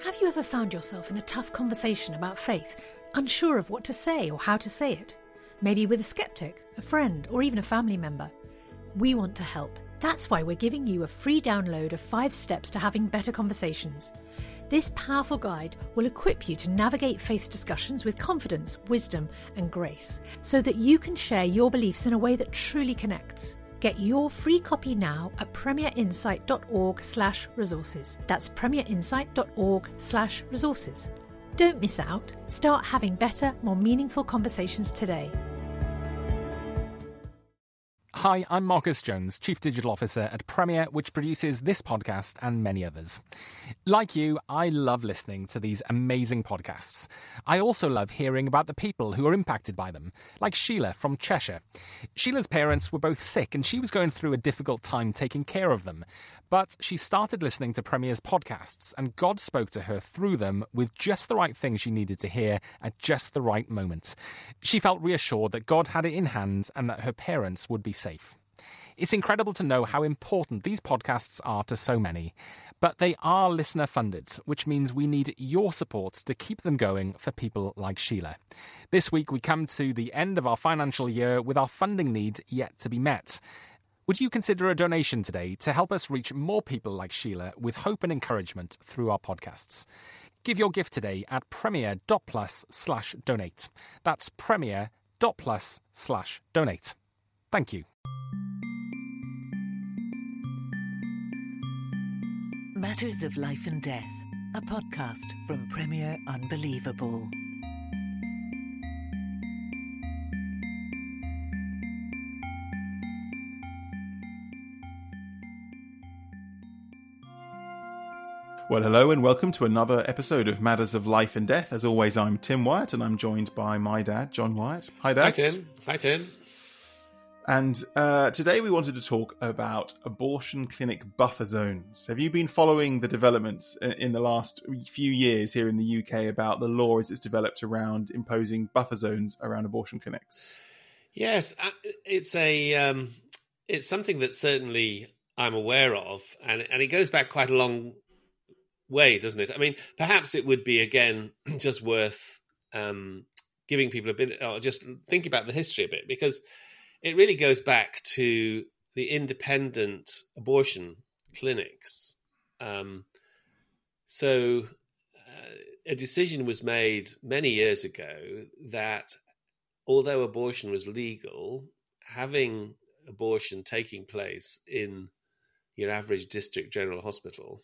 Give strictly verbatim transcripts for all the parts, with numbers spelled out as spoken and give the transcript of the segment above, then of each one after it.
Have you ever found yourself in a tough conversation about faith, unsure of what to say or how to say it? Maybe with a skeptic, a friend, or even a family member. We want to help. That's why we're giving you a free download of five steps to having better conversations. This powerful guide will equip you to navigate faith discussions with confidence, wisdom, and grace, so that you can share your beliefs in a way that truly connects. Get your free copy now at premierinsight.org slash resources. That's premierinsight.org slash resources. Don't miss out. Start having better, more meaningful conversations today. Hi, I'm Marcus Jones, Chief Digital Officer at Premier, which produces this podcast and many others. Like you, I love listening to these amazing podcasts. I also love hearing about the people who are impacted by them, like Sheila from Cheshire. Sheila's parents were both sick and she was going through a difficult time taking care of them. But she started listening to Premier's podcasts and God spoke to her through them with just the right thing she needed to hear at just the right moment. She felt reassured that God had it in hand and that her parents would be safe. It's incredible to know how important these podcasts are to so many. But they are listener funded, which means we need your support to keep them going for people like Sheila. This week we come to the end of our financial year with our funding need yet to be met. Would you consider a donation today to help us reach more people like Sheila with hope and encouragement through our podcasts? Give your gift today at premier.plus slash donate. That's premier.plus slash donate. Thank you. Matters of Life and Death, a podcast from Premier Unbelievable. Well, hello and welcome to another episode of Matters of Life and Death. As always, I'm Tim Wyatt and I'm joined by my dad, John Wyatt. Hi, Dad. Hi, Tim. Hi, Tim. And uh, today we wanted to talk about abortion clinic buffer zones. Have you been following the developments in the last few years here in the U K about the law as it's developed around imposing buffer zones around abortion clinics? Yes, it's a um, it's something that certainly I'm aware of, and and it goes back quite a long way, doesn't it? I mean, perhaps it would be again just worth um, giving people a bit, or just think about the history a bit, because it really goes back to the independent abortion clinics. Um, so uh, a decision was made many years ago that although abortion was legal, having abortion taking place in your average district general hospital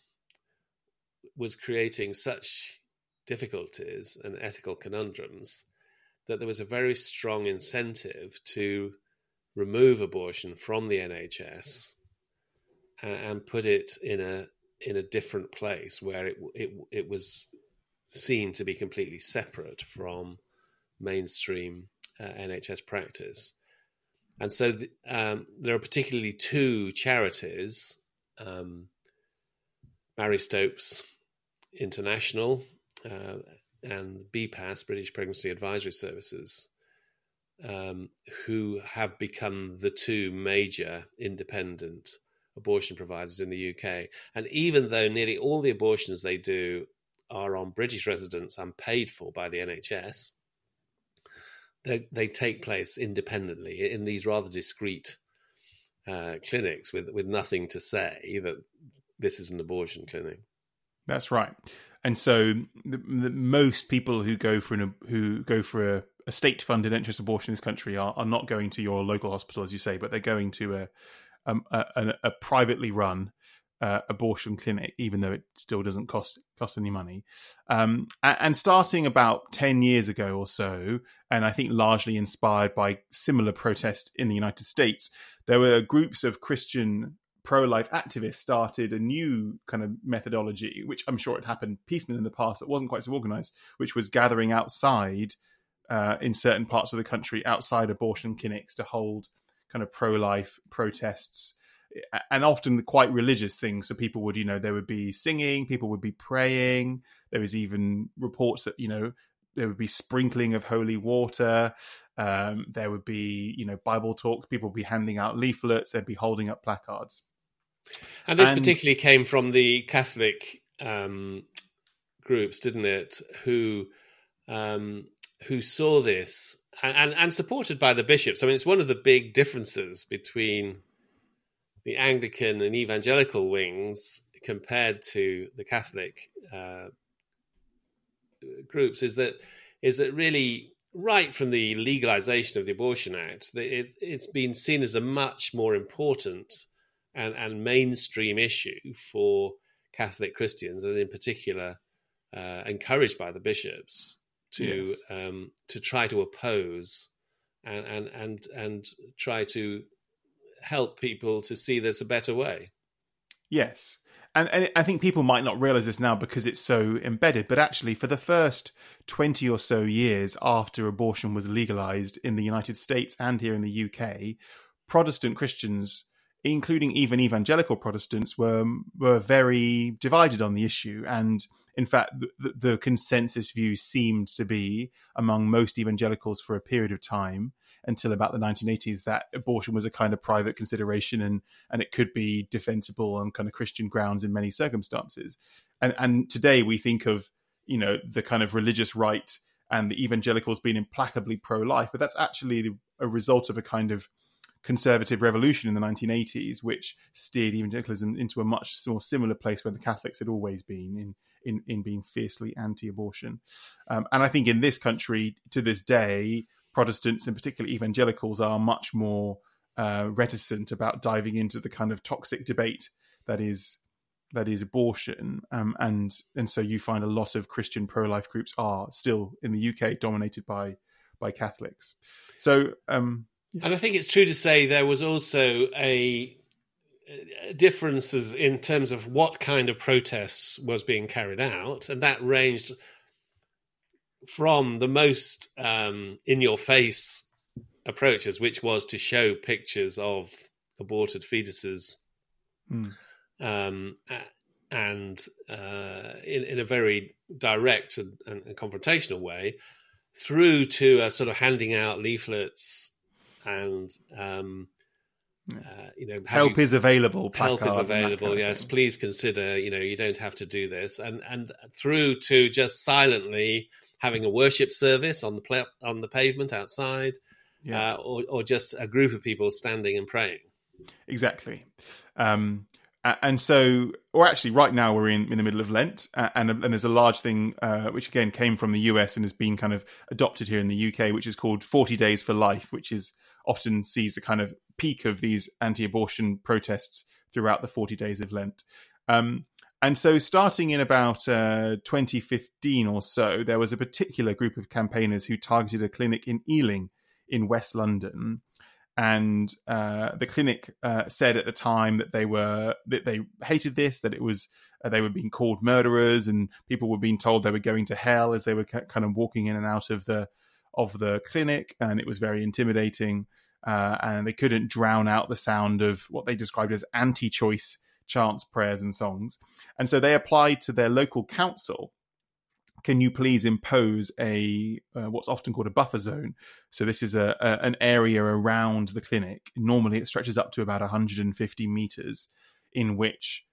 was creating such difficulties and ethical conundrums that there was a very strong incentive to remove abortion from the N H S and put it in a in a different place where it it it was seen to be completely separate from mainstream uh, N H S practice. And so the, um, there are particularly two charities, um, Mary Stopes International uh, and B P A S, British Pregnancy Advisory Services, um, who have become the two major independent abortion providers in the U K. And even though nearly all the abortions they do are on British residents and paid for by the N H S, they, they take place independently in these rather discreet uh, clinics with, with nothing to say that this is an abortion clinic. That's right. And so the, the, most people who go for an, who go for a, a state-funded entrance abortion in this country are, are not going to your local hospital, as you say, but they're going to a um, a, a, a privately run uh, abortion clinic, even though it still doesn't cost cost any money. Um, and, and starting about ten years ago or so, and I think largely inspired by similar protests in the United States, there were groups of Christian pro-life activists started a new kind of methodology, which I'm sure it happened piecemeal in the past, but wasn't quite so organized, which was gathering outside uh, in certain parts of the country, outside abortion clinics, to hold kind of pro-life protests, and often quite religious things. So people would, you know, there would be singing, people would be praying. There was even reports that, you know, there would be sprinkling of holy water. Um, there would be, you know, Bible talks. People would be handing out leaflets. They'd be holding up placards. And this and, particularly came from the Catholic um, groups, didn't it, who um, who saw this and, and, and supported by the bishops. I mean, it's one of the big differences between the Anglican and evangelical wings compared to the Catholic uh, groups is that is that really right from the legalization of the Abortion Act, it, it's been seen as a much more important and, and mainstream issue for Catholic Christians, and in particular uh, encouraged by the bishops to yes. um, to try to oppose and, and and and try to help people to see there's a better way. Yes. And, and I think people might not realize this now because it's so embedded, but actually for the first twenty or so years after abortion was legalized in the United States and here in the U K, Protestant Christians, including even evangelical Protestants, were were very divided on the issue. And in fact, the, the consensus view seemed to be among most evangelicals for a period of time until about the nineteen eighties that abortion was a kind of private consideration and, and it could be defensible on kind of Christian grounds in many circumstances. And, and today we think of, you know, the kind of religious right and the evangelicals being implacably pro-life, but that's actually a result of a kind of conservative revolution in the nineteen eighties, which steered evangelicalism into a much more similar place where the Catholics had always been in in, in being fiercely anti-abortion. Um, and I think in this country, to this day, Protestants, and particularly evangelicals, are much more uh, reticent about diving into the kind of toxic debate that is that is abortion. Um, and and so you find a lot of Christian pro-life groups are still in the U K dominated by by Catholics. So. Um, Yeah. And I think it's true to say there was also a, a differences in terms of what kind of protests was being carried out, and that ranged from the most um, in-your-face approaches, which was to show pictures of aborted fetuses, mm. um, and uh, in, in a very direct and, and confrontational way, through to uh, sort of handing out leaflets. And um, uh, you know, help is available. Help is available. Kind of yes, thing. Please consider. You know, you don't have to do this, and and through to just silently having a worship service on the pla- on the pavement outside, yeah. uh, or or just a group of people standing and praying. Exactly. Um, and so, or actually, right now we're in, in the middle of Lent, uh, and, and there's a large thing uh, which again came from the U S and has been kind of adopted here in the U K, which is called forty days for Life, which is often sees the kind of peak of these anti-abortion protests throughout the forty days of Lent. Um, and so starting in about uh, twenty fifteen or so, there was a particular group of campaigners who targeted a clinic in Ealing in West London. And uh, the clinic uh, said at the time that they were that they hated this, that it was uh, they were being called murderers, and people were being told they were going to hell as they were ca- kind of walking in and out of the of the clinic, and it was very intimidating. Uh, and they couldn't drown out the sound of what they described as anti-choice chants, prayers, and songs. And so they applied to their local council. Can you please impose a uh, what's often called a buffer zone? So this is a, a an area around the clinic. Normally, it stretches up to about one hundred fifty meters, in which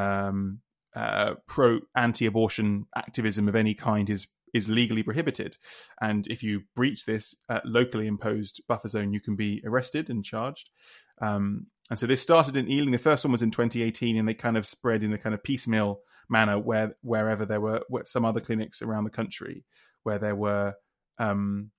um, uh, pro anti-abortion activism of any kind is is legally prohibited. And if you breach this uh, locally imposed buffer zone, you can be arrested and charged. Um, and so this started in Ealing. The first one was in twenty eighteen, and they kind of spread in a kind of piecemeal manner where wherever there were some other clinics around the country where there were um,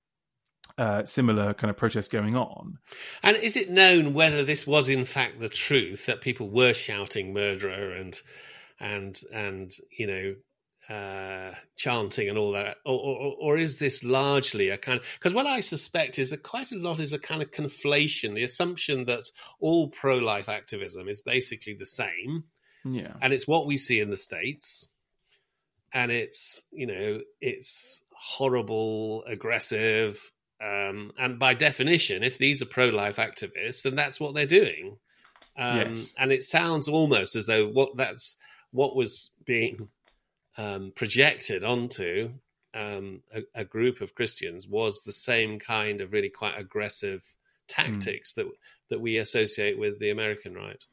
uh, similar kind of protests going on. And is it known whether this was in fact the truth, that people were shouting murderer and and and you know uh, chanting and all that, or, or, or is this largely a kind of, because what I suspect is that quite a lot is a kind of conflation, the assumption that all pro-life activism is basically the same. Yeah. And it's what we see in the States. And it's, you know, it's horrible, aggressive. Um, and by definition, if these are pro-life activists, then that's what they're doing. Um, yes. And it sounds almost as though what that's what was being um, projected onto um, a, a group of Christians was the same kind of really quite aggressive tactics mm. that that we associate with the American right.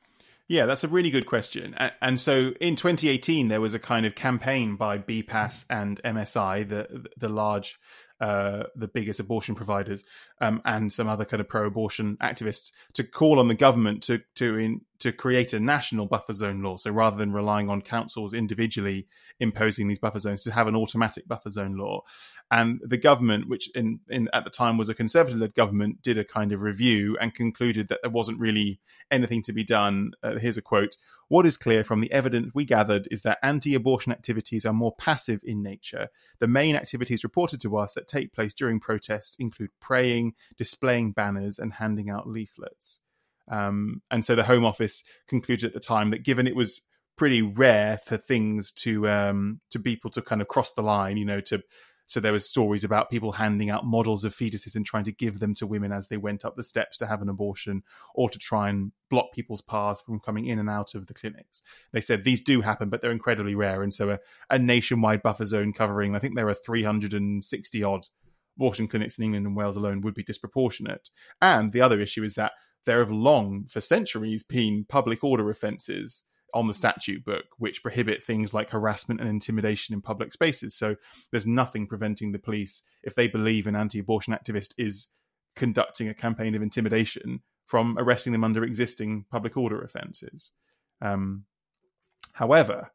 Yeah, that's a really good question. And, and so in twenty eighteen, there was a kind of campaign by B P A S and M S I, the the large, uh, the biggest abortion providers, um, and some other kind of pro-abortion activists to call on the government to to in, to create a national buffer zone law. So rather than relying on councils individually imposing these buffer zones, to have an automatic buffer zone law. And the government, which in, in at the time was a Conservative-led government, did a kind of review and concluded that there wasn't really anything to be done. Uh, here's a quote. "What is clear from the evidence we gathered is that anti-abortion activities are more passive in nature. The main activities reported to us that take place during protests include praying, displaying banners, and handing out leaflets." Um, and so the Home Office concluded at the time that given it was pretty rare for things to um, to people to kind of cross the line, you know, to so there was stories about people handing out models of fetuses and trying to give them to women as they went up the steps to have an abortion, or to try and block people's paths from coming in and out of the clinics. They said these do happen, but they're incredibly rare. And so a, a nationwide buffer zone covering, I think there are three hundred sixty odd abortion clinics in England and Wales alone, would be disproportionate. And the other issue is that there have long, for centuries, been public order offences on the statute book, which prohibit things like harassment and intimidation in public spaces. So there's nothing preventing the police, if they believe an anti-abortion activist is conducting a campaign of intimidation, from arresting them under existing public order offences. Um, however,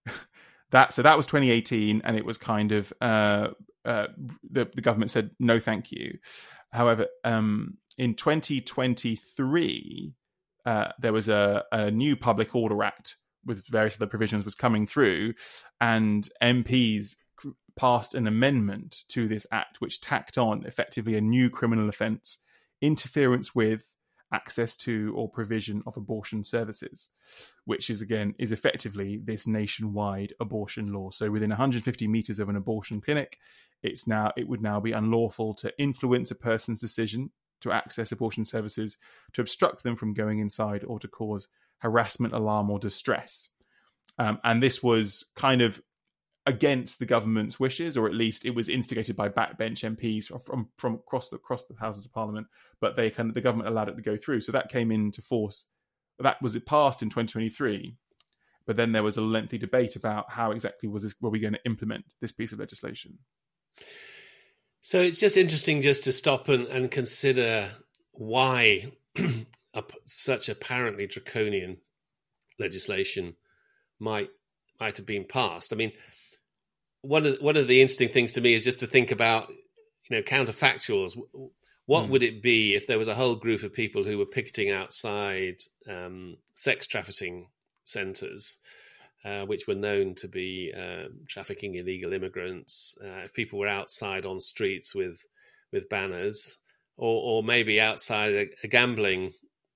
that so that was twenty eighteen, and it was kind of uh, uh, the, the government said no, thank you. However, um, in twenty twenty-three. Uh, there was a, a new Public Order Act with various other provisions was coming through, and M Ps passed an amendment to this act which tacked on effectively a new criminal offence, interference with, access to, or provision of abortion services, which is again is effectively this nationwide abortion law. So within one hundred fifty metres of an abortion clinic, it's now it would now be unlawful to influence a person's decision to access abortion services, to obstruct them from going inside, or to cause harassment, alarm, or distress. Um, and this was kind of against the government's wishes, or at least it was instigated by backbench M Ps from from, from across the across the Houses of Parliament. But they kind of the government allowed it to go through, so that came into force. That was it passed in twenty twenty-three. But then there was a lengthy debate about how exactly was this were we going to implement this piece of legislation. So it's just interesting just to stop and, and consider why a, such apparently draconian legislation might might have been passed. I mean, one of one of the interesting things to me is just to think about, you know, counterfactuals. What mm. would it be if there was a whole group of people who were picketing outside um, sex trafficking centres, Uh, which were known to be uh, trafficking illegal immigrants? Uh, if people were outside on streets with with banners, or, or maybe outside a, a gambling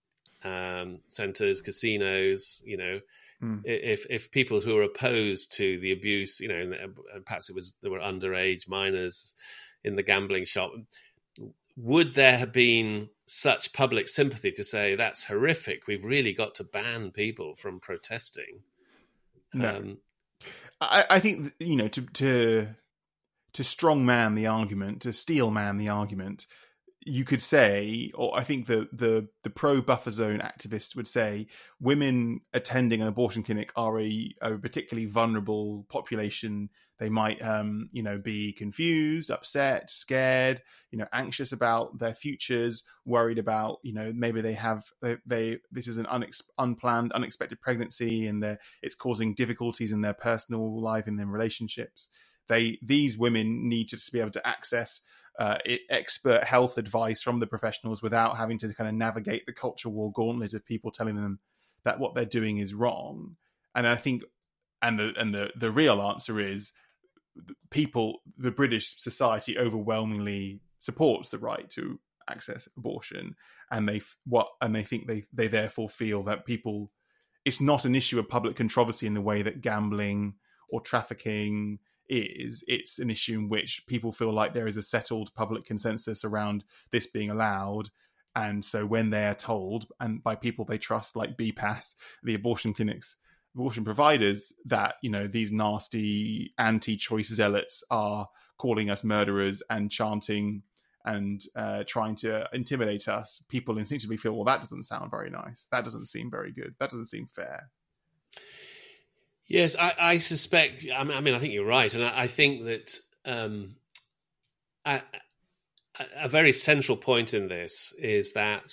um, centres, casinos, you know, mm. if if people who were opposed to the abuse, you know, and perhaps it was there were underage minors in the gambling shop, would there have been such public sympathy to say that's horrific? We've really got to ban people from protesting. No, um, I, I think, you know, to to to strongman the argument, to steelman the argument, you could say, or I think the the the pro buffer zone activists would say, women attending an abortion clinic are a, a particularly vulnerable population. They might, um, you know, be confused, upset, scared, you know, anxious about their futures, worried about, you know, maybe they have they, they this is an unex- unplanned, unexpected pregnancy, and it's causing difficulties in their personal life, in their relationships. They these women need to be able to access uh, expert health advice from the professionals without having to kind of navigate the culture war gauntlet of people telling them that what they're doing is wrong. And I think, and the and the the real answer is, people, the British society overwhelmingly supports the right to access abortion, and they what and they think they they therefore feel that people, it's not an issue of public controversy in the way that gambling or trafficking is. It's an issue in which people feel like there is a settled public consensus around this being allowed, and so when they are told, and by people they trust, like B P A S, the abortion clinics, abortion providers, that, you know, these nasty anti-choice zealots are calling us murderers and chanting and uh, trying to intimidate us, people instinctively feel, well, that doesn't sound very nice. That doesn't seem very good. That doesn't seem fair. Yes, I, I suspect. I mean, I mean, I think you're right, and I, I think that um, a, a very central point in this is that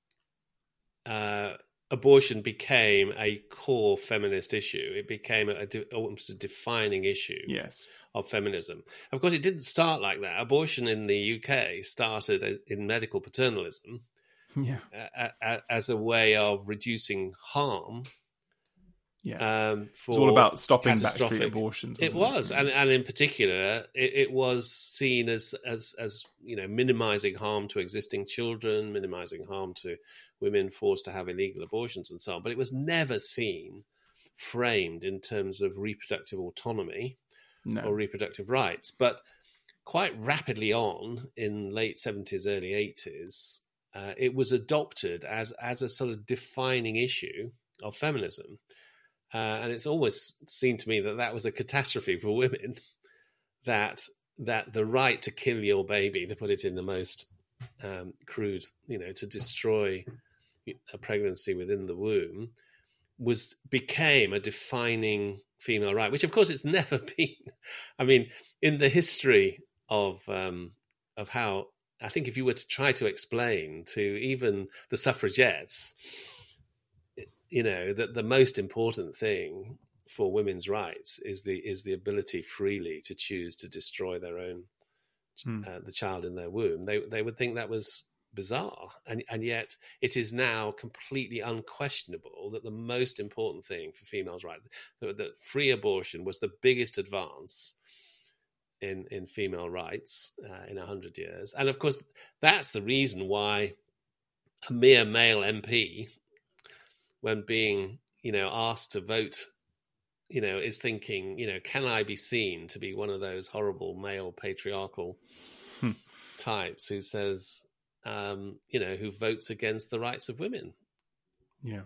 uh, abortion became a core feminist issue. It became a, a, almost a defining issue. Yes. Of feminism. Of course, it didn't start like that. Abortion in the U K started in medical paternalism, yeah, uh, as a way of reducing harm. Yeah, um, for it's all about stopping backstreet abortions. It was, it? and and in particular, it, it was seen as as as you know, minimizing harm to existing children, minimizing harm to women forced to have illegal abortions, and so on. But it was never seen framed in terms of reproductive autonomy. No. Or reproductive rights. But quite rapidly on, in late seventies, early eighties, uh, it was adopted as, as a sort of defining issue of feminism. Uh, and it's always seemed to me that that was a catastrophe for women, that that the right to kill your baby, to put it in the most um, crude, you know, to destroy a pregnancy within the womb, was became a defining female right, which of course it's never been. I mean, in the history of um, of how, I think if you were to try to explain to even the suffragettes, you know, that the most important thing for women's rights is the is the ability freely to choose to destroy their own hmm. uh, the child in their womb, they they would think that was bizarre, and and yet it is now completely unquestionable that the most important thing for females' rights, that, that free abortion was the biggest advance in in female rights uh, in a hundred years, and of course that's the reason why a mere male M P, when being you know asked to vote, you know is thinking, you know, can I be seen to be one of those horrible male patriarchal hmm. types who says, Um, you know, who votes against the rights of women. Yeah.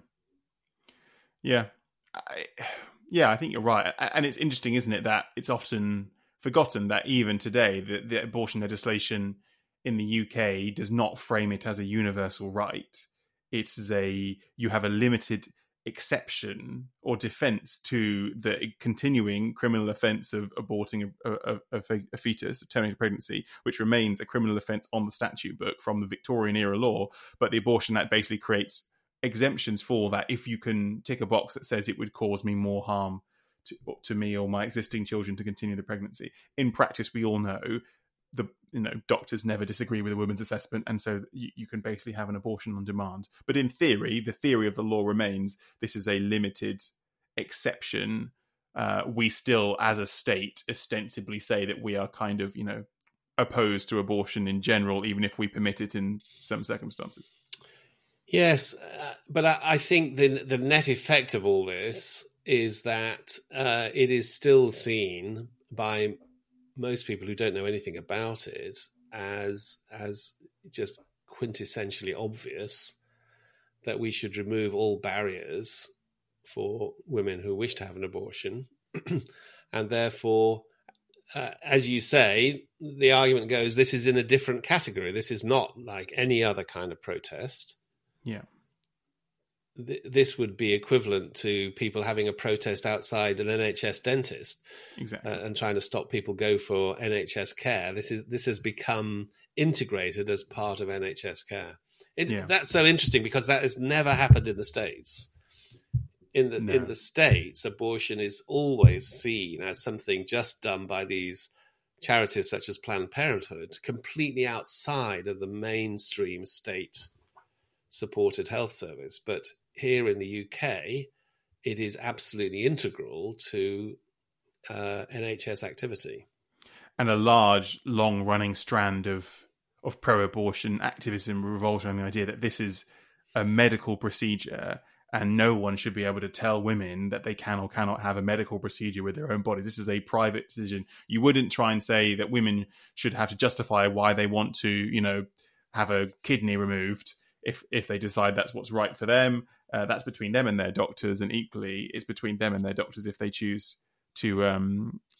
Yeah. I, yeah, I think you're right. And it's interesting, isn't it, that it's often forgotten that even today, the, the abortion legislation in the U K does not frame it as a universal right. It's a, you have a limited exception or defense to the continuing criminal offense of aborting a, a, a, a fetus, of terminating pregnancy, which remains a criminal offense on the statute book from the Victorian era law. But the Abortion Act basically creates exemptions for that. If you can tick a box that says it would cause me more harm to, to me or my existing children to continue the pregnancy. In practice, we all know the you know doctors never disagree with a woman's assessment, and so you, you can basically have an abortion on demand. But in theory, the theory of the law remains this is a limited exception. Uh, we still, as a state, ostensibly say that we are kind of you know opposed to abortion in general, even if we permit it in some circumstances. Yes, uh, but I, I think the the net effect of all this is that uh, it is still seen by most people who don't know anything about it as as just quintessentially obvious that we should remove all barriers for women who wish to have an abortion. And therefore, uh, as you say, the argument goes, this is in a different category. This is not like any other kind of protest. Yeah. This would be equivalent to people having a protest outside an N H S dentist, exactly, uh, and trying to stop people go for N H S care. This is this has become integrated as part of N H S care. It, yeah. That's so interesting because that has never happened in the States. In the no. in the States, abortion is always seen as something just done by these charities such as Planned Parenthood, completely outside of the mainstream state-supported health service. But here in the U K, it is absolutely integral to uh, N H S activity. And a large, long-running strand of, of pro-abortion activism revolves around the idea that this is a medical procedure and no one should be able to tell women that they can or cannot have a medical procedure with their own bodies. This is a private decision. You wouldn't try and say that women should have to justify why they want to, you know, have a kidney removed if if they decide that's what's right for them. Uh, that's between them and their doctors, and equally it's between them and their doctors if they choose to um,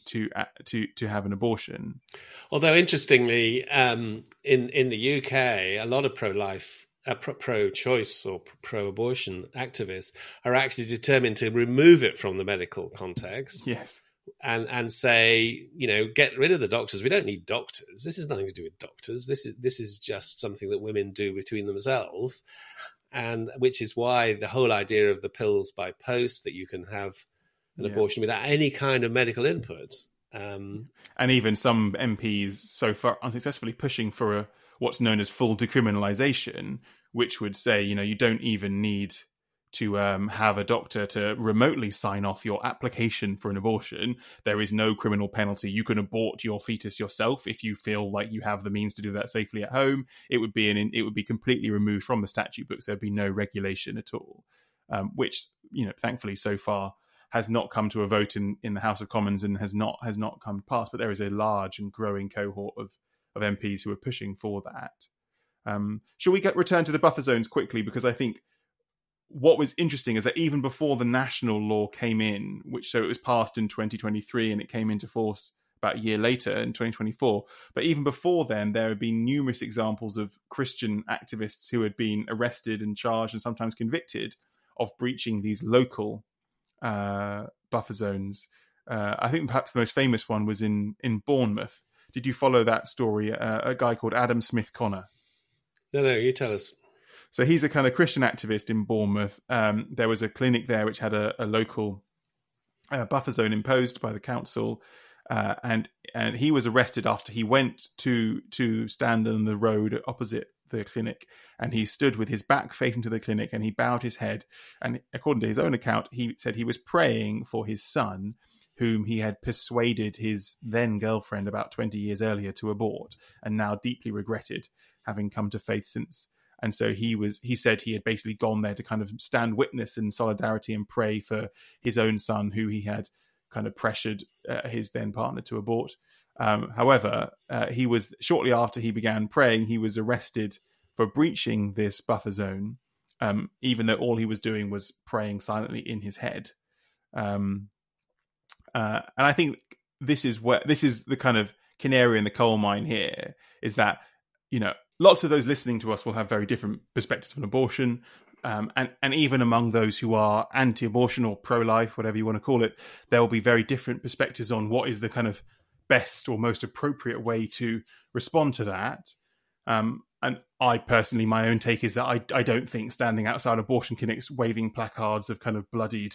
to uh, to to have an abortion. Although interestingly, um, in in the U K, a lot of pro-life, uh, pro- pro-choice or pro-abortion activists are actually determined to remove it from the medical context. Yes. And and say, you know, get rid of the doctors. We don't need doctors. This has nothing to do with doctors. This is this is just something that women do between themselves, and which is why the whole idea of the pills by post, that you can have an yeah. abortion without any kind of medical input. Um, and even some M Ps so far unsuccessfully pushing for a, what's known as full decriminalisation, which would say, you know, you don't even need to um, have a doctor to remotely sign off your application for an abortion. There is no criminal penalty. You can abort your fetus yourself if you feel like you have the means to do that safely at home. It would be an it would be completely removed from the statute books. There'd be no regulation at all, um, which, you know, thankfully so far has not come to a vote in, in the House of Commons and has not has not come to pass. But there is a large and growing cohort of of M Ps who are pushing for that. Um, shall we get return to the buffer zones quickly? Because I think what was interesting is that even before the national law came in, which so it was passed in twenty twenty-three and it came into force about a year later in twenty twenty-four. But even before then, there had been numerous examples of Christian activists who had been arrested and charged and sometimes convicted of breaching these local uh, buffer zones. Uh, I think perhaps the most famous one was in, in Bournemouth. Did you follow that story? Uh, a guy called Adam Smith Connor. No, no, you tell us. So he's a kind of Christian activist in Bournemouth. Um, there was a clinic there which had a, a local uh, buffer zone imposed by the council, uh, and and he was arrested after he went to to stand on the road opposite the clinic, and he stood with his back facing to the clinic, and he bowed his head. And according to his own account, he said he was praying for his son, whom he had persuaded his then girlfriend about twenty years earlier to abort, and now deeply regretted having come to faith since. And so he was. He said he had basically gone there to kind of stand witness in solidarity and pray for his own son, who he had kind of pressured uh, his then partner to abort. Um, however, uh, he was shortly after he began praying, he was arrested for breaching this buffer zone, um, even though all he was doing was praying silently in his head. Um, uh, and I think this is where this is the kind of canary in the coal mine here, is that, you know, lots of those listening to us will have very different perspectives on abortion. Um, and, and even among those who are anti-abortion or pro-life, whatever you want to call it, there will be very different perspectives on what is the kind of best or most appropriate way to respond to that. Um, and I personally, my own take is that I, I don't think standing outside abortion clinics waving placards of kind of bloodied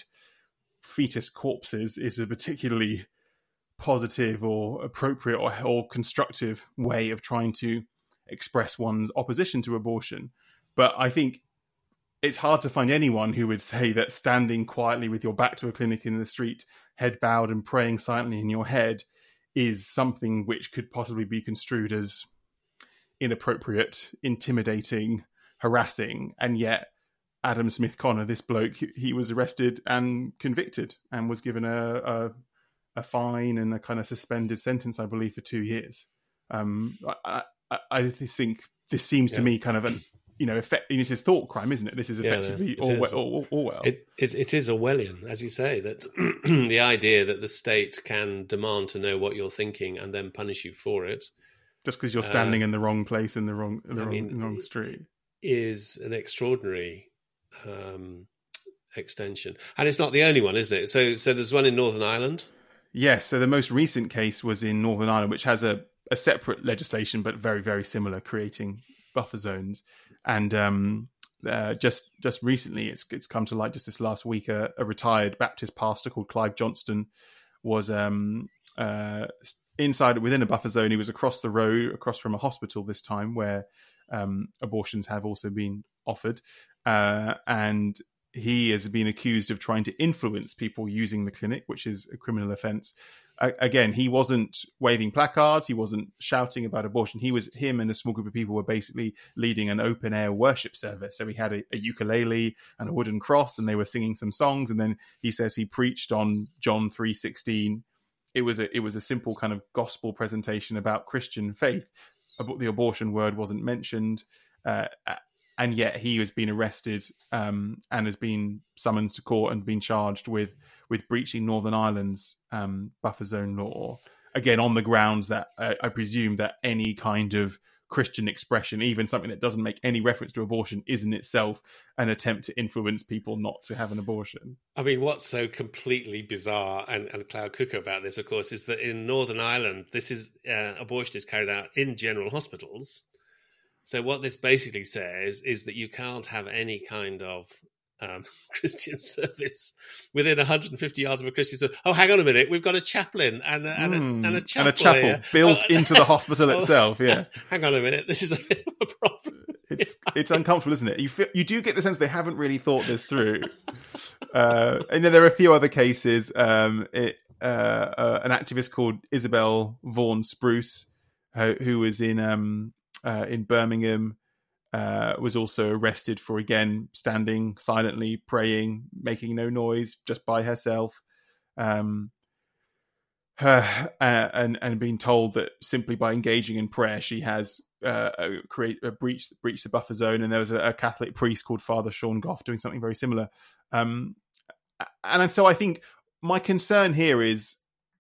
fetus corpses is a particularly positive or appropriate or, or constructive way of trying to express one's opposition to abortion. But I think it's hard to find anyone who would say that standing quietly with your back to a clinic in the street, head bowed and praying silently in your head, is something which could possibly be construed as inappropriate, intimidating, harassing. And yet Adam Smith Connor, this bloke, he was arrested and convicted and was given a, a, a fine and a kind of suspended sentence, I believe, for two years. Um, I, I, I think this seems yeah. to me kind of an, you know, effect, this is thought crime, isn't it? This is effectively yeah, no, Orwell. Or, Orwell. It, it, it is Orwellian, as you say, that the idea that the state can demand to know what you're thinking and then punish you for it. Just because you're standing uh, in the wrong place in the wrong, in the wrong, mean, wrong street. Is an extraordinary um, extension. And it's not the only one, isn't it? So, so there's one in Northern Ireland. Yes. So the most recent case was in Northern Ireland, which has a, a separate legislation, but very, very similar, creating buffer zones. And um, uh, just just recently, it's it's come to light just this last week, a, a retired Baptist pastor called Clive Johnston was um, uh, inside within a buffer zone. He was across the road, across from a hospital this time, where um, abortions have also been offered. Uh, and he has been accused of trying to influence people using the clinic, which is a criminal offence. Uh, again, he wasn't waving placards. He wasn't shouting about abortion. He was, him and a small group of people were basically leading an open air worship service. So he had a, a ukulele and a wooden cross, and they were singing some songs. And then he says he preached on John three sixteen. It was a, it was a simple kind of gospel presentation about Christian faith. The abortion word wasn't mentioned. Uh, and yet he has been arrested um, and has been summoned to court and been charged with with breaching Northern Ireland's um, buffer zone law. Again, on the grounds that uh, I presume that any kind of Christian expression, even something that doesn't make any reference to abortion, is in itself an attempt to influence people not to have an abortion. I mean, what's so completely bizarre and, and cloud cuckoo about this, of course, is that in Northern Ireland, this is uh, abortion is carried out in general hospitals. So what this basically says is that you can't have any kind of um, Christian service within one hundred fifty yards of a Christian service. Oh, hang on a minute, we've got a chaplain and a, and a, mm, and a chapel, and a chapel here. built oh, into the hospital oh, itself. Yeah, hang on a minute, this is a bit of a problem. It's it's uncomfortable, isn't it? You feel, you do get the sense they haven't really thought this through. uh, and then there are a few other cases. Um, it, uh, uh, an activist called Isabel Vaughan Spruce, uh, who was in um, uh, in Birmingham. Uh, was also arrested for, again, standing silently, praying, making no noise, just by herself, um, her, uh, and and being told that simply by engaging in prayer, she has uh, create a breach breached the buffer zone. And there was a, a Catholic priest called Father Sean Goff doing something very similar. Um, and so I think my concern here is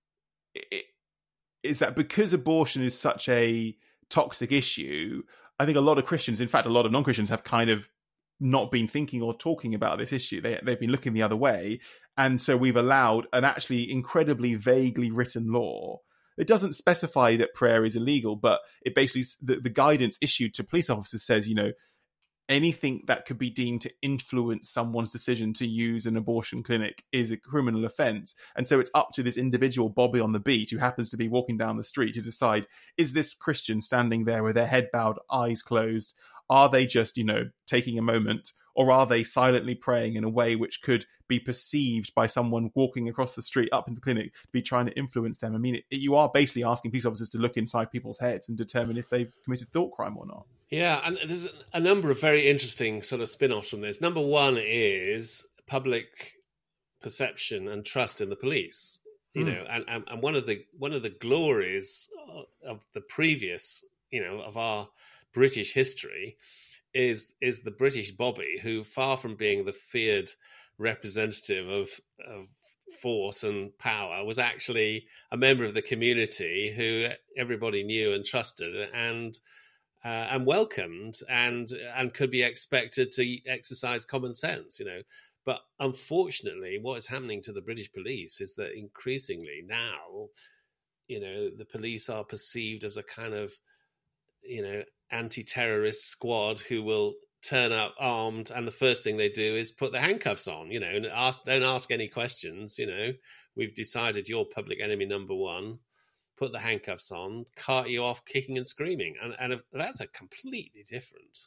is that because abortion is such a toxic issue, I think a lot of Christians, in fact, a lot of non-Christians have kind of not been thinking or talking about this issue. They, they've been looking the other way. And so we've allowed an actually incredibly vaguely written law. It doesn't specify that prayer is illegal, but it basically, the, the guidance issued to police officers says, you know, anything that could be deemed to influence someone's decision to use an abortion clinic is a criminal offence. And so it's up to this individual Bobby on the beat who happens to be walking down the street to decide, is this Christian standing there with their head bowed, eyes closed? Are they just, you know, taking a moment, or are they silently praying in a way which could be perceived by someone walking across the street up in the clinic to be trying to influence them? I mean, it, you are basically asking police officers to look inside people's heads and determine if they've committed thought crime or not. Yeah, and there's a number of very interesting sort of spin-offs from this. Number one is public perception and trust in the police. You mm. know, and, and, and one of the one of the glories of the previous, you know, of our British history is is the British Bobby, who, far from being the feared representative of, of force and power, was actually a member of the community who everybody knew and trusted and uh, and welcomed and and could be expected to exercise common sense, you know. But unfortunately, what is happening to the British police is that increasingly now, you know, the police are perceived as a kind of, you know, anti-terrorist squad who will turn up armed, and the first thing they do is put the handcuffs on, you know, and ask, don't ask any questions. You know, we've decided you're public enemy number one. Put the handcuffs on, cart you off kicking and screaming, and and that's a completely different,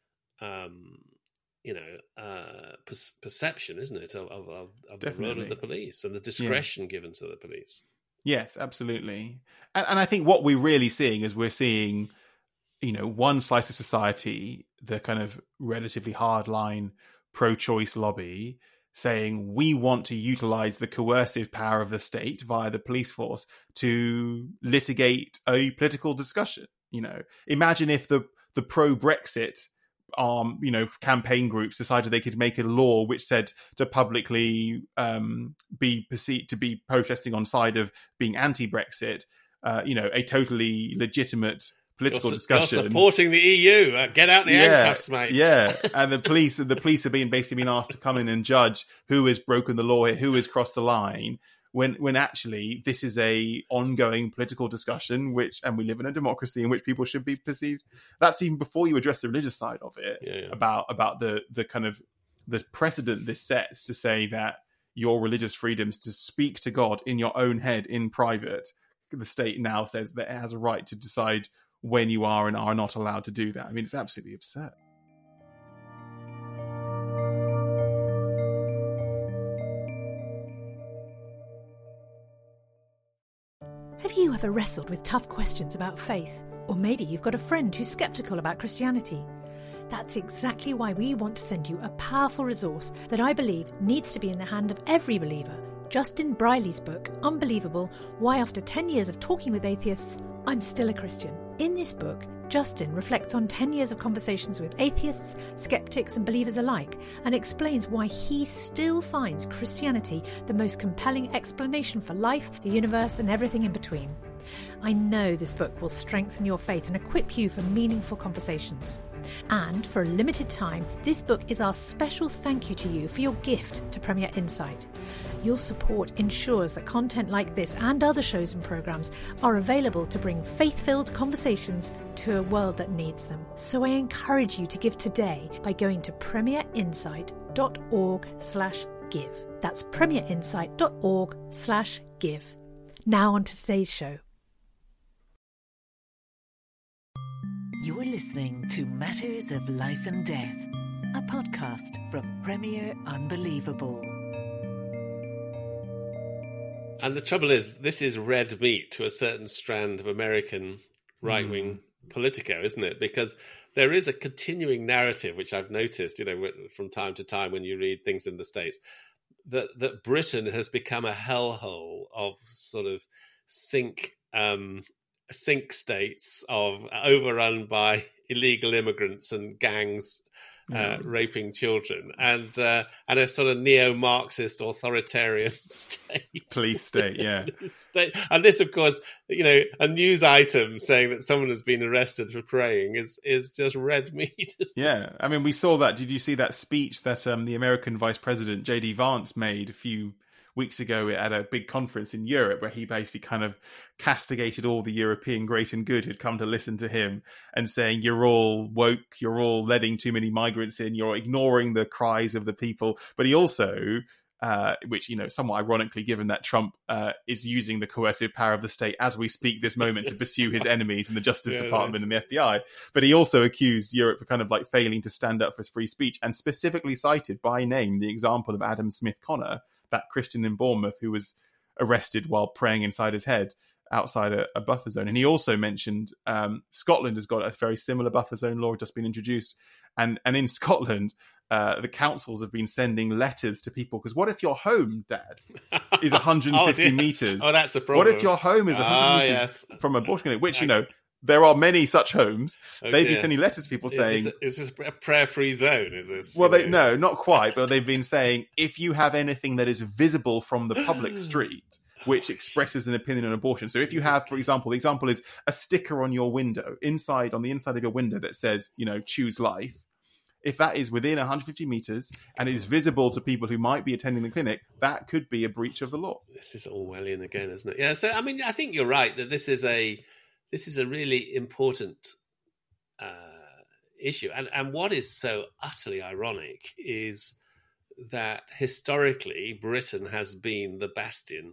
um, you know, uh, per- perception, isn't it, of of, of the role of the police and the discretion yeah. given to the police. Yes, absolutely, and, and I think what we're really seeing is we're seeing, you know, one slice of society, the kind of relatively hardline pro-choice lobby, saying we want to utilize the coercive power of the state via the police force to litigate a political discussion. You know, imagine if the the pro-Brexit um, you know, campaign groups decided they could make a law which said to publicly um, be perceived to be protesting on side of being anti-Brexit, uh, you know, a totally legitimate political you're, discussion. You're supporting the E U. Uh, get out the yeah, handcuffs, mate. Yeah, and the police, the police are being basically being asked to come in and judge who has broken the law here, who has crossed the line. When, when actually this is a ongoing political discussion, which, and we live in a democracy in which people should be perceived. That's even before you address the religious side of it. Yeah, yeah. About about the the kind of the precedent this sets to say that your religious freedoms to speak to God in your own head in private, the state now says that it has a right to decide when you are and are not allowed to do that. I mean, it's absolutely absurd. Have you ever wrestled with tough questions about faith? Or maybe you've got a friend who's sceptical about Christianity. That's exactly why we want to send you a powerful resource that I believe needs to be in the hand of every believer, Justin Briley's book, Unbelievable, Why After ten Years of Talking with Atheists, I'm Still a Christian. In this book, Justin reflects on ten years of conversations with atheists, skeptics and believers alike, and explains why he still finds Christianity the most compelling explanation for life, the universe and everything in between. I know this book will strengthen your faith and equip you for meaningful conversations. And for a limited time, this book is our special thank you to you for your gift to Premier Insight. Your support ensures that content like this and other shows and programmes are available to bring faith-filled conversations to a world that needs them. So I encourage you to give today by going to premierinsight.org slash give. That's premierinsight.org slash give. Now on to today's show. You're listening to Matters of Life and Death, a podcast from Premier Unbelievable. And the trouble is, this is red meat to a certain strand of American right-wing mm. Politico, isn't it? Because there is a continuing narrative, which I've noticed, you know, from time to time when you read things in the States, that, that Britain has become a hellhole of sort of sink... Um, sink states of overrun by illegal immigrants and gangs uh, yeah. raping children, and uh, and a sort of neo-Marxist authoritarian state, police state, yeah. state. And this, of course, you know, a news item saying that someone has been arrested for praying is is just red meat. Yeah, I mean, we saw that. Did you see that speech that um, the American Vice President J D Vance made a few weeks ago at a big conference in Europe, where he basically kind of castigated all the European great and good who'd come to listen to him and saying, you're all woke, you're all letting too many migrants in, you're ignoring the cries of the people. But he also, uh, which, you know, somewhat ironically, given that Trump uh, is using the coercive power of the state as we speak this moment to pursue his enemies in the Justice yeah, Department and the F B I. But he also accused Europe for kind of like failing to stand up for free speech, and specifically cited by name the example of Adam Smith Connor, that Christian in Bournemouth who was arrested while praying inside his head outside a, a buffer zone. And he also mentioned um, Scotland has got a very similar buffer zone law just been introduced. And and in Scotland, uh, the councils have been sending letters to people. Because what if your home, Dad, is one hundred fifty oh, metres? Oh, that's a problem. What if your home is one hundred ah, metres yes. from a abortion clinic? Which, you know, there are many such homes. Oh, They've dear. been sending letters to people is saying... This, is this a prayer-free zone? Is this? Well, they, no, not quite. But they've been saying, if you have anything that is visible from the public street, which expresses an opinion on abortion. So if you have, for example, the example is a sticker on your window, inside on the inside of your window that says, you know, choose life. If that is within one hundred fifty metres and it is visible to people who might be attending the clinic, that could be a breach of the law. This is Orwellian again, isn't it? Yeah. So, I mean, I think you're right that this is a... This is a really important uh, issue. And, and what is so utterly ironic is that historically Britain has been the bastion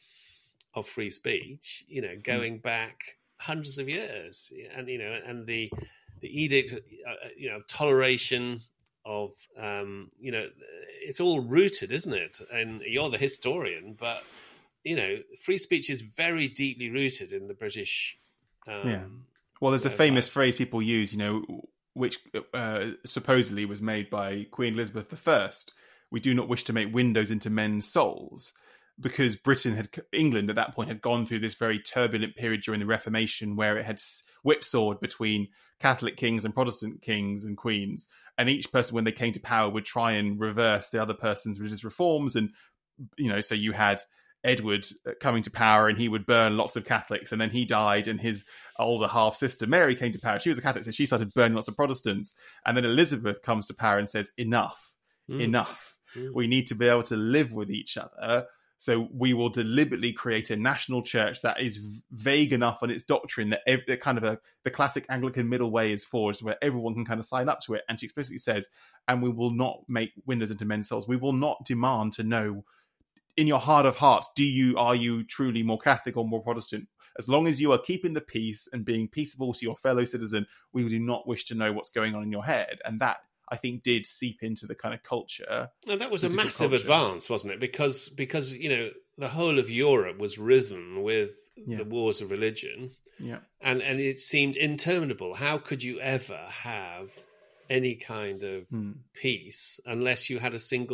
of free speech, you know, going back hundreds of years. And, you know, and the, the edict, uh, you know, toleration of, um, you know, it's all rooted, isn't it? And you're the historian, but, you know, free speech is very deeply rooted in the British. Um, yeah. Well, there's a famous phrase people use, you know, which uh, supposedly was made by Queen Elizabeth the First. We do not wish to make windows into men's souls, because Britain had, England at that point had gone through this very turbulent period during the Reformation, where it had whipsawed between Catholic kings and Protestant kings and queens, and each person, when they came to power, would try and reverse the other person's religious reforms. And, you know, so you had Edward coming to power, and he would burn lots of Catholics, and then he died, and his older half sister Mary came to power. She was a Catholic, so she started burning lots of Protestants. And then Elizabeth comes to power and says, enough, mm. enough. Mm. We need to be able to live with each other. So we will deliberately create a national church that is vague enough on its doctrine that every, kind of a, the classic Anglican middle way is forged, where everyone can kind of sign up to it. And she explicitly says, and we will not make windows into men's souls. We will not demand to know in your heart of hearts, do you, are you truly more Catholic or more Protestant? As long as you are keeping the peace and being peaceable to your fellow citizen, we do not wish to know what's going on in your head. And that, I think, did seep into the kind of culture. And that was a massive culture. advance, wasn't it? Because, because, you know, the whole of Europe was risen with yeah. the wars of religion. Yeah. And, and it seemed interminable. How could you ever have any kind of hmm. peace unless you had a single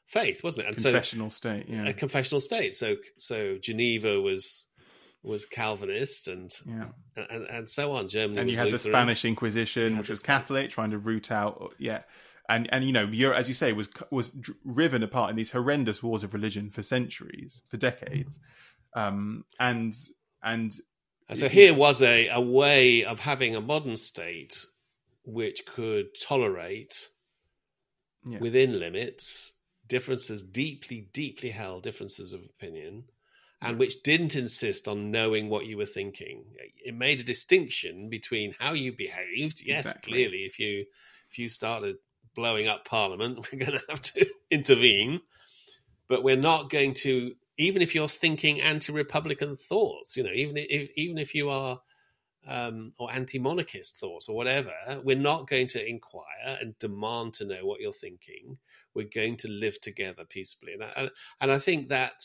faith, wasn't it? And confessional so, state, yeah, a confessional state. So so Geneva was was Calvinist, and yeah. and, and so on. Germany, and was you had Lutheran. the Spanish Inquisition, which the was Spanish. Catholic, trying to root out, yeah. And and you know, Europe, as you say, was was riven apart in these horrendous wars of religion for centuries, for decades, um, and and And so here was a, a way of having a modern state which could tolerate, yeah. within limits, differences, deeply, deeply held differences of opinion, and which didn't insist on knowing what you were thinking. It made a distinction between how you behaved. Yes, Exactly. clearly, if you if you started blowing up Parliament, we're going to have to intervene. But we're not going to, even if you're thinking anti-Republican thoughts, you know, even if even if you are um, or anti-monarchist thoughts or whatever, we're not going to inquire and demand to know what you're thinking. We're going to live together peaceably, and I, and I think that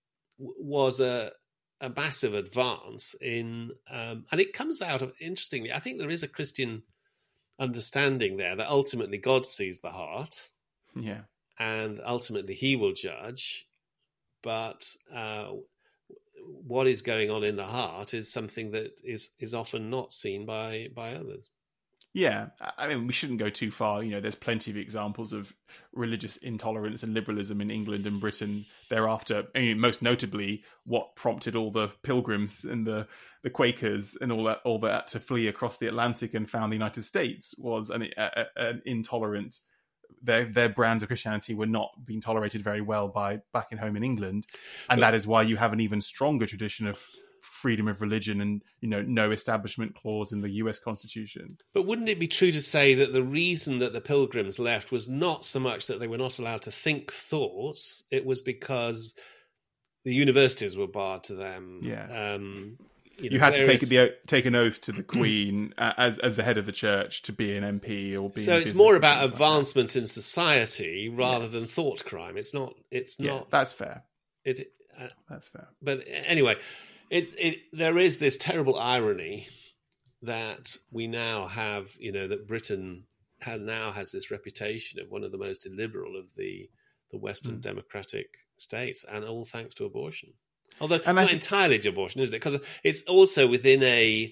was a a massive advance in, um, and it comes out of, interestingly, I think there is a Christian understanding there that ultimately God sees the heart, yeah. and ultimately He will judge. But uh, what is going on in the heart is something that is is often not seen by by others. Yeah, I mean, we shouldn't go too far. You know, there's plenty of examples of religious intolerance and liberalism in England and Britain thereafter. I mean, most notably, what prompted all the Pilgrims and the, the Quakers and all that all that to flee across the Atlantic and found the United States was an, a, an intolerant. Their their brands of Christianity were not being tolerated very well by back in home in England, and but, that is why you have an even stronger tradition of freedom of religion and, you know, no establishment clause in the U S Constitution. But wouldn't it be true to say that the reason that the Pilgrims left was not so much that they were not allowed to think thoughts, it was because the universities were barred to them? Yeah. Um, you, know, you had various... to take the take an oath to the Queen uh, as as the head of the church to be an M P or be. So in it's more business about and things like advancement in society rather Yes. than thought crime. It's not. It's that. Yeah, not. that's fair. It. Uh, That's fair. but anyway, it, it there is this terrible irony that we now have, you know, that Britain had, now has this reputation of one of the most illiberal of the the Western mm. democratic states, and all thanks to abortion. Although and not think... entirely to abortion, is it? Because it's also within a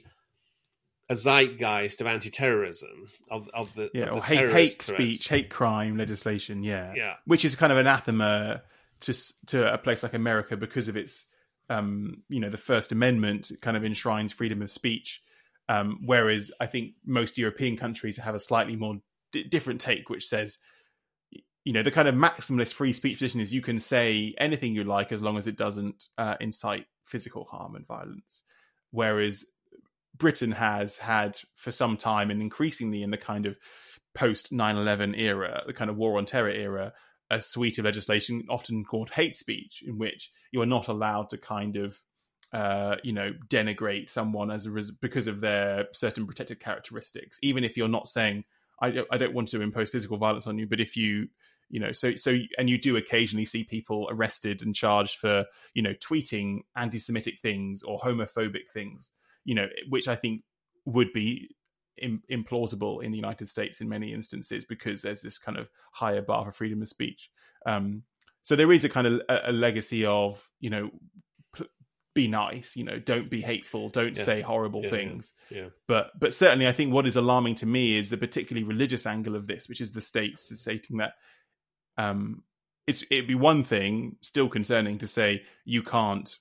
a zeitgeist of anti-terrorism, of of the, yeah, of or the hate, terrorist hate threat. speech, hate crime legislation. Yeah, yeah, which is kind of anathema to to a place like America because of its, um, you know, the First Amendment kind of enshrines freedom of speech, um, whereas I think most European countries have a slightly more d- different take, which says, you know, the kind of maximalist free speech position is you can say anything you like as long as it doesn't uh, incite physical harm and violence. Whereas Britain has had for some time, and increasingly in the kind of post nine eleven era, the kind of war on terror era, a suite of legislation often called hate speech, in which you are not allowed to kind of, uh, you know, denigrate someone as a res- because of their certain protected characteristics, even if you're not saying, I don't, I don't want to impose physical violence on you, but if you, you know, so, so, and you do occasionally see people arrested and charged for, you know, tweeting anti-Semitic things or homophobic things, you know, which I think would be im- implausible in the United States in many instances, because there's this kind of higher bar for freedom of speech. Um, so there is a kind of a, a legacy of, you know, p- be nice, you know, don't be hateful, don't yeah. say horrible yeah, things. Yeah. yeah. But but certainly I think what is alarming to me is the particularly religious angle of this, which is the states stating that um, it's it'd be one thing, still concerning, to say you can't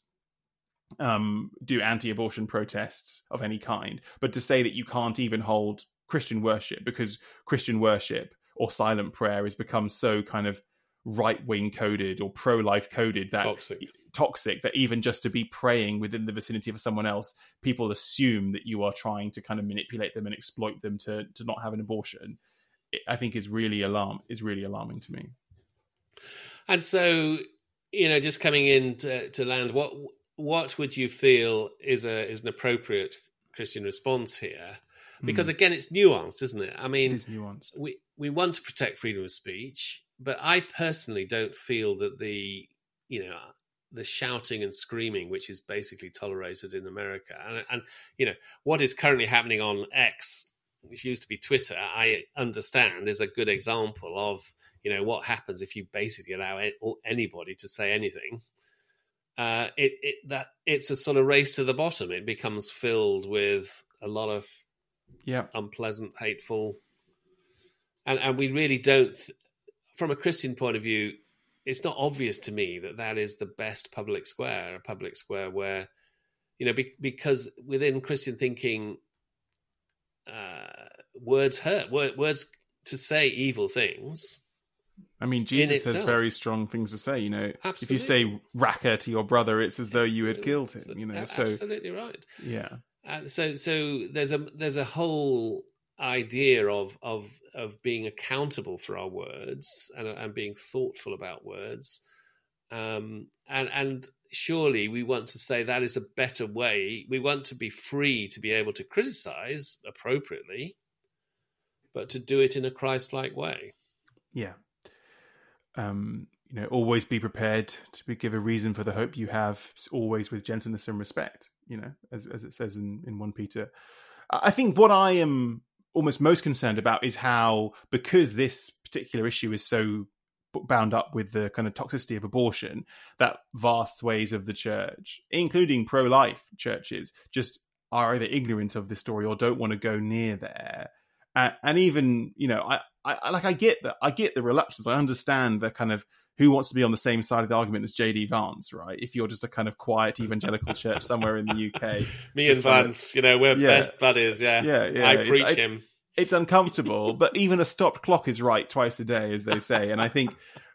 um, do anti-abortion protests of any kind, but to say that you can't even hold Christian worship because Christian worship or silent prayer has become so kind of right-wing coded or pro-life coded that toxic. toxic that even just to be praying within the vicinity of someone else, people assume that you are trying to kind of manipulate them and exploit them to to not have an abortion. It, I think is really alarm is really alarming to me. And so, you know, just coming in to, to land, what what would you feel is a is an appropriate Christian response here? Because again, it's nuanced, isn't it? I mean, it is nuanced. We we want to protect freedom of speech, but I personally don't feel that the you know the shouting and screaming, which is basically tolerated in America, and and you know what is currently happening on X which used to be Twitter, I understand is a good example of, you know, what happens if you basically allow anybody to say anything. Uh, it, it that it's a sort of race to the bottom. It becomes filled with a lot of yeah. unpleasant, hateful, and and we really don't, from a Christian point of view, it's not obvious to me that that is the best public square, a public square where, you know, be, because within Christian thinking, uh, words hurt. Word, words to say evil things. I mean, Jesus has very strong things to say. You know, absolutely. If you say "raka" to your brother, it's as though you had killed him. You know, absolutely so, right. Yeah. Uh, so, so there's a there's a whole idea of of of being accountable for our words and and being thoughtful about words, um, and and surely we want to say that is a better way. We want to be free to be able to criticize appropriately, but to do it in a Christ-like way. Yeah. Um, you know, always be prepared to be, give a reason for the hope you have, always with gentleness and respect, you know, as as it says in, in First Peter. I think what I am almost most concerned about is how, because this particular issue is so bound up with the kind of toxicity of abortion, that vast swathes of the church, including pro-life churches, just are either ignorant of the story or don't want to go near there. Uh, and even, you know, I, I like I get that I get the reluctance. I understand the kind of who wants to be on the same side of the argument as J D Vance, right? If you're just a kind of quiet evangelical church somewhere in the U K, me and Vance, of, you know, we're yeah, best buddies. Yeah, yeah, yeah. I preach it's, him. It's, it's uncomfortable, but even a stopped clock is right twice a day, as they say. And I think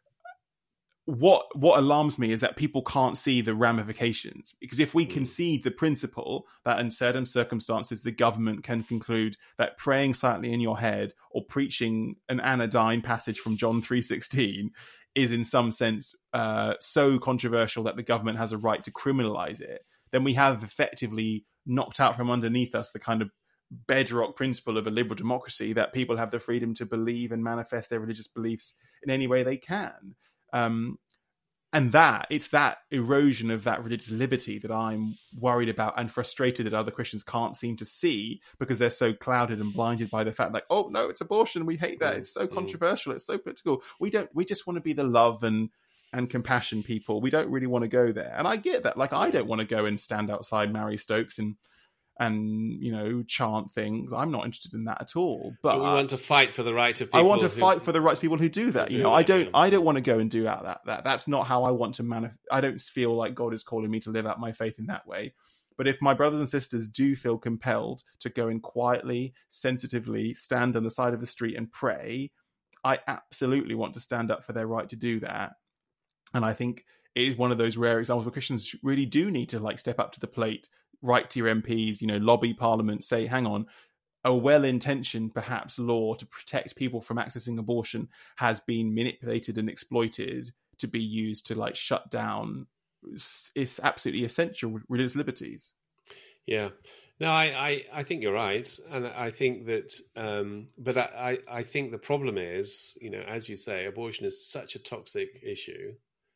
what what alarms me is that people can't see the ramifications, because if we mm. concede the principle that in certain circumstances the government can conclude that praying silently in your head or preaching an anodyne passage from John three sixteen is in some sense uh, so controversial that the government has a right to criminalize it, then we have effectively knocked out from underneath us the kind of bedrock principle of a liberal democracy, that people have the freedom to believe and manifest their religious beliefs in any way they can. Um, and that it's that erosion of that religious liberty that I'm worried about and frustrated that other Christians can't seem to see, because they're so clouded and blinded by the fact like, oh no, it's abortion, we hate that, it's so controversial, it's so political. We don't, we just want to be the love and and compassion people. We don't really want to go there. And I get that. Like, I don't want to go and stand outside Mary Stokes and and, you know, chant things. I'm not interested in that at all. But, but we want to fight for the right of people. I want to who, fight for the rights of people who do that. You know, I don't I don't want to go and do out that. that. That's not how I want to manif- I don't feel like God is calling me to live out my faith in that way. But if my brothers and sisters do feel compelled to go and quietly, sensitively stand on the side of the street and pray, I absolutely want to stand up for their right to do that. And I think it is one of those rare examples where Christians really do need to like step up to the plate, write to your M Ps, you know, lobby Parliament, say, hang on, a well-intentioned, perhaps, law to protect people from accessing abortion has been manipulated and exploited to be used to like shut down it's absolutely essential religious liberties. Yeah. No, I, I, I think you're right. And I think that, um, but I, I think the problem is, you know, as you say, abortion is such a toxic issue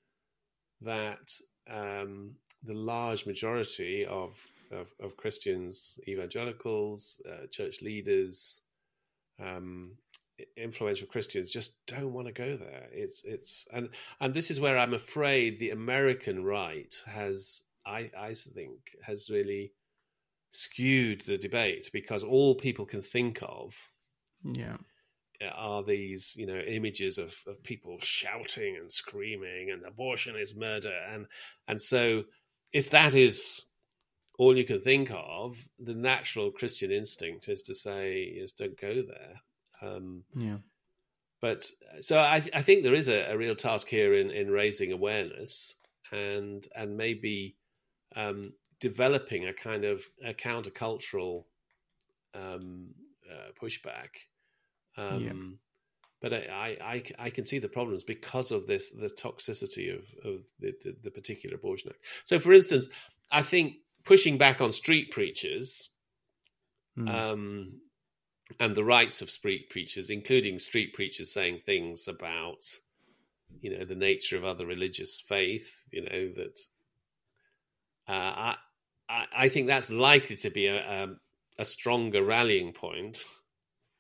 that um, the large majority of, of, of Christians, evangelicals, uh, church leaders, um, influential Christians just don't want to go there. It's it's and and this is where I'm afraid the American right has, I I think, has really skewed the debate, because all people can think of, yeah, are these, you know, images of, of people shouting and screaming and abortion is murder, and and so if that is all you can think of, the natural Christian instinct is to say, is don't go there. Um, yeah, but so I, I think there is a, a real task here in, in raising awareness and and maybe um, developing a kind of a countercultural um, uh, pushback. Um, yeah. But I, I, I can see the problems because of this, the toxicity of, of the, the, the particular abortion act. So, for instance, I think pushing back on street preachers, mm. um, and the rights of street preachers, including street preachers saying things about, you know, the nature of other religious faith, you know, that uh, I, I I think that's likely to be a, a, a stronger rallying point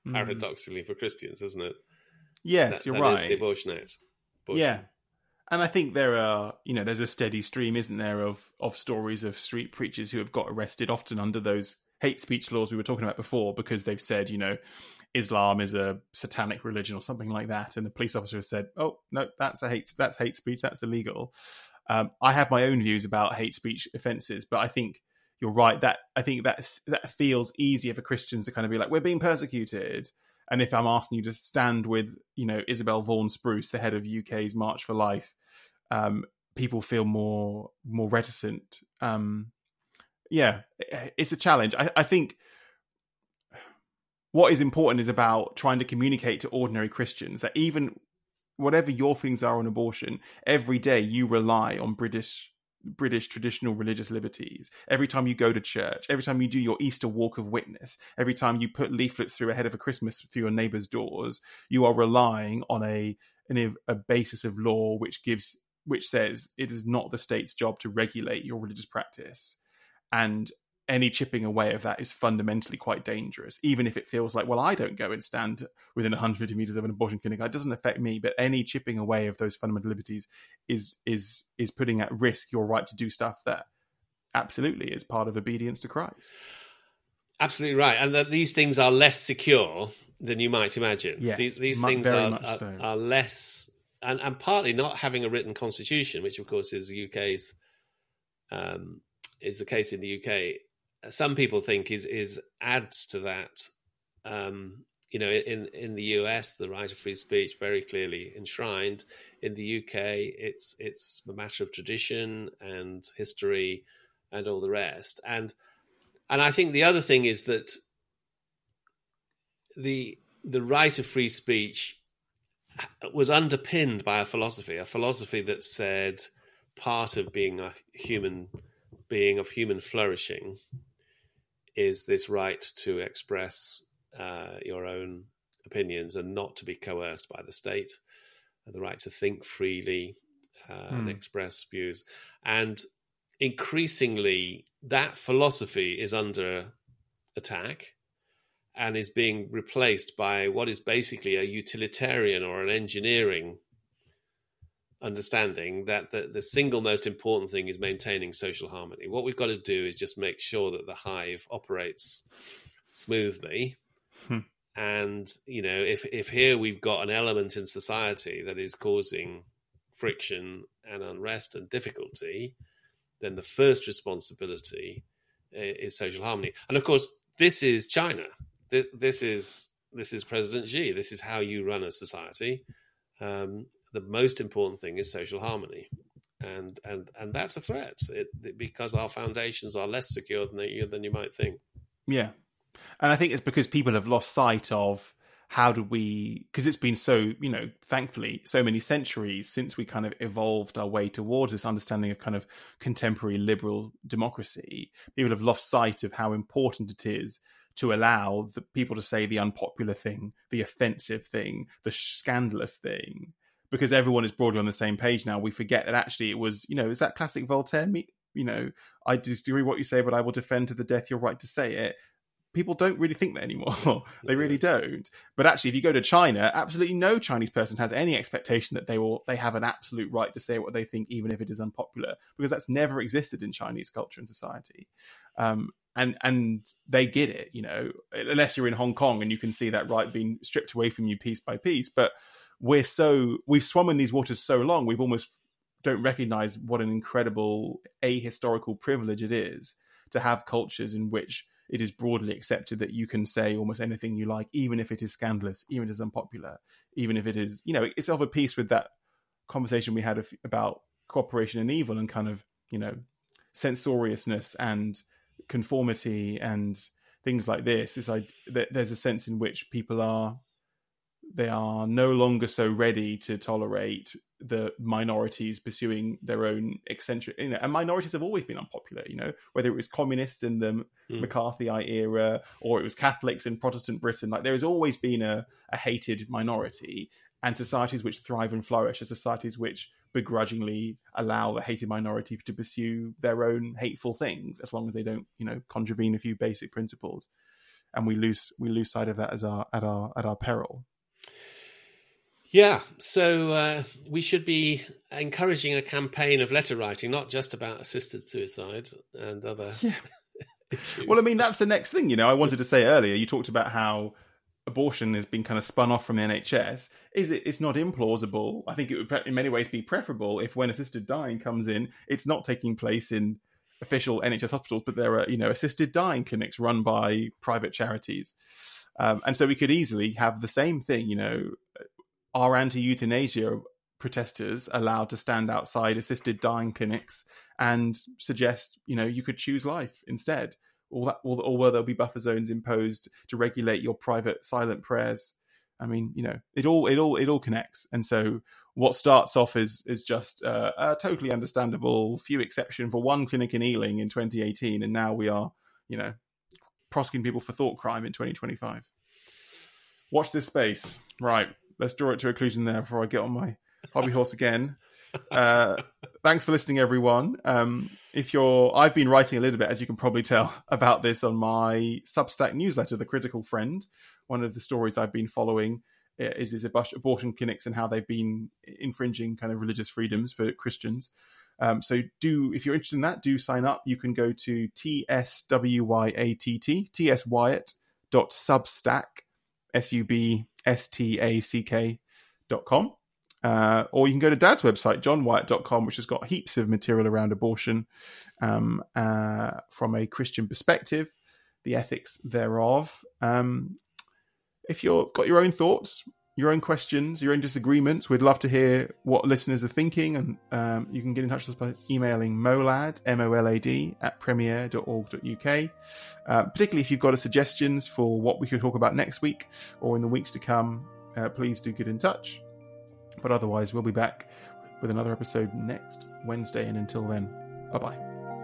paradoxically, mm. for Christians, isn't it? Yes, that, you're that right. Is the Abortion Act. Abortion. Yeah. And I think there are, you know, there's a steady stream, isn't there, of, of stories of street preachers who have got arrested, often under those hate speech laws we were talking about before, because they've said, you know, Islam is a satanic religion or something like that. And the police officer has said, oh, no, that's a hate, that's hate speech, that's illegal. Um, I have my own views about hate speech offences, but I think you're right that I think that's, that feels easier for Christians to kind of be like, we're being persecuted. And if I'm asking you to stand with, you know, Isabel Vaughan Spruce, the head of U K's March for Life, um, people feel more more reticent. Um, yeah, it's a challenge. I, I think what is important is about trying to communicate to ordinary Christians that even whatever your things are on abortion, every day you rely on British British traditional religious liberties. Every time you go to church, every time you do your Easter walk of witness, every time you put leaflets through ahead of a Christmas through your neighbour's doors, you are relying on a, an, a basis of law which gives which says it is not the state's job to regulate your religious practice. And any chipping away of that is fundamentally quite dangerous, even if it feels like, well, I don't go and stand within one hundred fifty metres of an abortion clinic. It doesn't affect me, but any chipping away of those fundamental liberties is is is putting at risk your right to do stuff that absolutely is part of obedience to Christ. Absolutely right. And that these things are less secure than you might imagine. Yes, these these mu- things very are, much are, so. are less, and, and partly not having a written constitution, which of course is the U K's, um, is the case in the U K. Some people think is is adds to that. Um, you know, in, in the U S, the right of free speech very clearly enshrined. In the U K, it's it's a matter of tradition and history and all the rest. And and I think the other thing is that the the right of free speech was underpinned by a philosophy, a philosophy that said part of being a human being, of human flourishing, is this right to express uh, your own opinions and not to be coerced by the state, the right to think freely uh, mm. and express views. And increasingly, that philosophy is under attack and is being replaced by what is basically a utilitarian or an engineering understanding that the, the single most important thing is maintaining social harmony. What we've got to do is just make sure that the hive operates smoothly. Hmm. And, you know, if, if here we've got an element in society that is causing friction and unrest and difficulty, then the first responsibility is social harmony. And of course, this is China. This, this is this is President Xi. This is how you run a society. Um, the most important thing is social harmony, and and and that's a threat it, it, because our foundations are less secure than they, than you might think. Yeah, and I think it's because people have lost sight of how do we, because it's been so, you know, thankfully, so many centuries since we kind of evolved our way towards this understanding of kind of contemporary liberal democracy. People have lost sight of how important it is to allow the people to say the unpopular thing, the offensive thing, the scandalous thing, because everyone is broadly on the same page now. We forget that actually it was, you know, is that classic Voltaire? Me, you know, I disagree with what you say, but I will defend to the death your right to say it. People don't really think that anymore. They really don't. But actually, if you go to China, absolutely no Chinese person has any expectation that they will they have an absolute right to say what they think, even if it is unpopular, because that's never existed in Chinese culture and society. Um, and and they get it, you know, unless you're in Hong Kong and you can see that right being stripped away from you piece by piece. But we're so we've swum in these waters so long, we've almost don't recognize what an incredible ahistorical privilege it is to have cultures in which it is broadly accepted that you can say almost anything you like, even if it is scandalous, even if it is unpopular, even if it is, you know, it's of a piece with that conversation we had about cooperation and evil and kind of, you know, censoriousness and conformity and things like this. It's like there's a sense in which people are, they are no longer so ready to tolerate the minorities pursuing their own eccentric, you know, and minorities have always been unpopular, you know, whether it was communists in the mm. McCarthyite era or it was Catholics in Protestant Britain. Like there has always been a, a hated minority, and societies which thrive and flourish are societies which begrudgingly allow the hated minority to pursue their own hateful things, as long as they don't, you know, contravene a few basic principles. and we lose we lose sight of that as our at our at our peril. Yeah, so uh, we should be encouraging a campaign of letter writing, not just about assisted suicide and other yeah. issues. Well, I mean, that's the next thing. You know, I wanted to say earlier, you talked about how abortion has been kind of spun off from the N H S. Is it? It's not implausible. I think it would, in many ways, be preferable if, when assisted dying comes in, it's not taking place in official N H S hospitals, but there are, you know, assisted dying clinics run by private charities, um, and so we could easily have the same thing. You know. Are anti-euthanasia protesters allowed to stand outside assisted dying clinics and suggest, you know, you could choose life instead? Or that, or, or will there be buffer zones imposed to regulate your private silent prayers? I mean, you know, it all it all it all connects. And so, what starts off is is just uh, a totally understandable few exception for one clinic in Ealing in twenty eighteen, and now we are, you know, prosecuting people for thought crime in twenty twenty-five. Watch this space, right? Let's draw it to a conclusion there before I get on my hobby horse again. Uh, thanks for listening, everyone. Um, if you're, I've been writing a little bit, as you can probably tell, about this on my Substack newsletter, The Critical Friend. One of the stories I've been following is, is abortion clinics and how they've been infringing kind of religious freedoms for Christians. Um, so do, if you're interested in that, do sign up. You can go to T S W Y A T T, T S Wyatt dot substack, S U B S T A C K dot com. Uh, or you can go to Dad's website, john wyatt dot com, which has got heaps of material around abortion um, uh, from a Christian perspective, the ethics thereof. Um, if you've got your own thoughts, your own questions, your own disagreements, we'd love to hear what listeners are thinking. And um, you can get in touch with us by emailing molad, M O L A D, at premier dot org dot U K. Uh, particularly if you've got a suggestions for what we could talk about next week or in the weeks to come, uh, please do get in touch. But otherwise, we'll be back with another episode next Wednesday. And until then, bye-bye.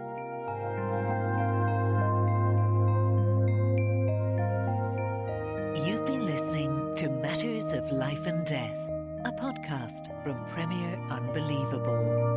You've been listening to Matters of Life and Death, a podcast from Premier Unbelievable.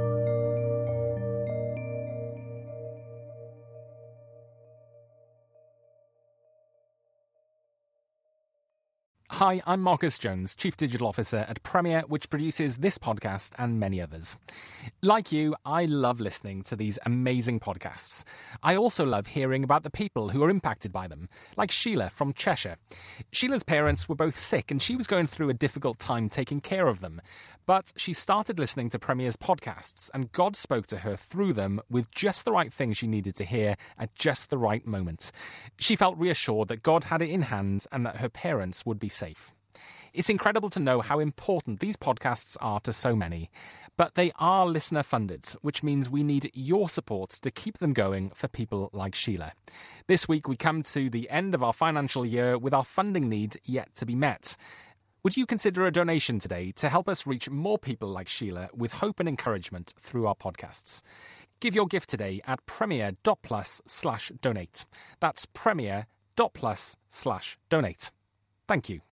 Hi, I'm Marcus Jones, Chief Digital Officer at Premier, which produces this podcast and many others. Like you, I love listening to these amazing podcasts. I also love hearing about the people who are impacted by them, like Sheila from Cheshire. Sheila's parents were both sick and she was going through a difficult time taking care of them. But she started listening to Premier's podcasts, and God spoke to her through them with just the right thing she needed to hear at just the right moment. She felt reassured that God had it in hand and that her parents would be safe. It's incredible to know how important these podcasts are to so many. But they are listener-funded, which means we need your support to keep them going for people like Sheila. This week we come to the end of our financial year with our funding need yet to be met. Would you consider a donation today to help us reach more people like Sheila with hope and encouragement through our podcasts? Give your gift today at premier.plus slash donate. That's premier.plus slash donate. Thank you.